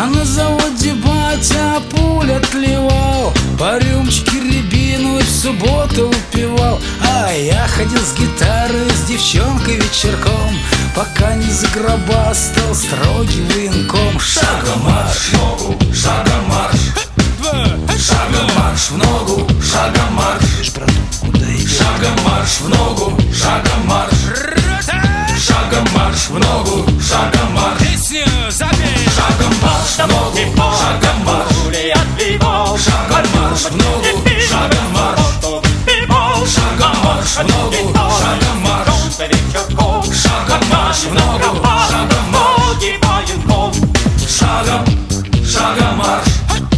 А на заводе батя пуль отливал, по рюмочке рябину в субботу выпивал. А я ходил с гитарой, с девчонкой вечерком, пока не загробастал строгий военком. Шагом марш, ногу, шагом марш, шагом марш в ногу, шагом марш, шагом марш в ногу, шагом марш, шагом марш в ногу, шагом марш. Песню запей. Шагом марш в ногу, шагом марш, шагом марш в ногу, шагом марш, шагом марш в ногу, шагом марш, шагом марш в ногу, шагом марш, шагом, шагом марш,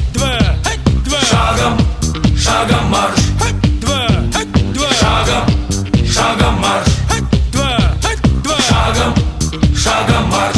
шагом, шагом марш, шагом, шагом марш, шагом, шагом марш.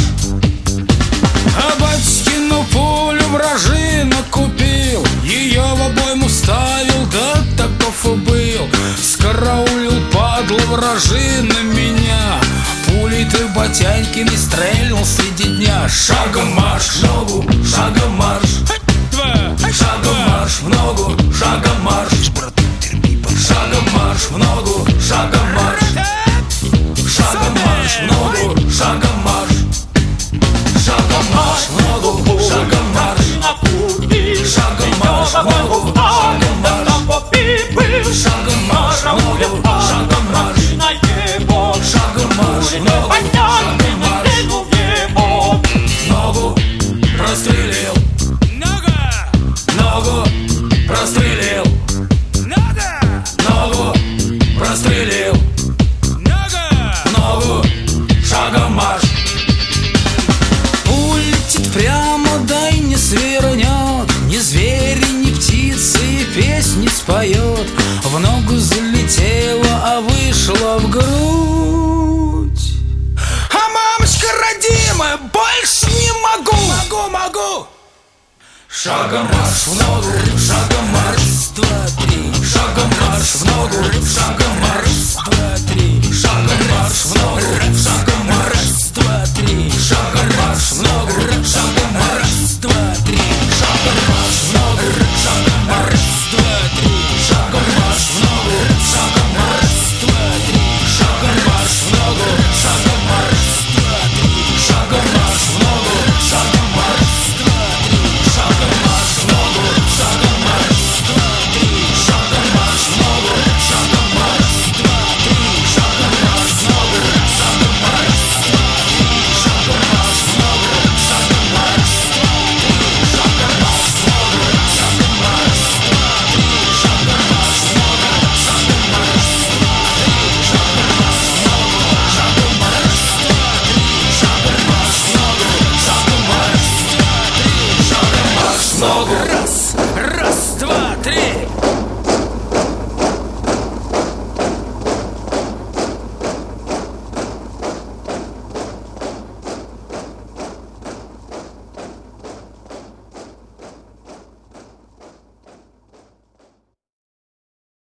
А батькину пулю вражина купил, ее в обойму ставил, да таков и был. Скараулил, падла, вражина меня, пулей ты батянькиной стрельнул среди дня. Шагом марш в ногу, шагом марш, шагом марш в ногу, шагом марш, шагом марш в ногу, шагом марш, шагом марш в ногу, шагом марш, шагом марш в ногу, шагом марш, шагом марш в ногу, шагом марш, шагом марш в ногу, шагом марш, шагом марш в ногу, шагом марш. Ногу прострелил, ногу прострелил, ногу прострелил, ногу, шагом марш. Улетит прямо, да и не свернет, ни звери, ни птицы и песни споет. В ногу залетела, а вышла в грудь. А мамочка родимая, больше не могу. Могу. Шагом марш в ногу, шагом марш, 2, 3. Шагом марш в ногу, шагом марш, 2, 3. Шагом марш в ногу, шагом марш, 2, 3. Шагом марш в ногу, шагом марш, 2, 3. Шагом марш в ногу, шагом марш, 2, 3. Шагом марш в ногу, шагом марш, 2, 3. Шагом марш в ногу, шагом марш, 2, 3. Шагом марш в ногу, шагом марш, 2, 3. Шагом марш в ногу, шагом марш, 2, 3. Шагом марш в ногу, шагом марш, 2, 3. Шагом марш в ногу, шагом марш, 2, 3. Шагом марш в ногу, шагом марш, 2, 3. Шагом марш в ногу, шагом марш, 2, 3. Шагом марш в ногу, шагом марш, 2, 3. Шагом марш в ногу, шагом марш, 2, 3. Шагом марш в ногу, шагом марш, 2, 3. Шагом марш в ногу.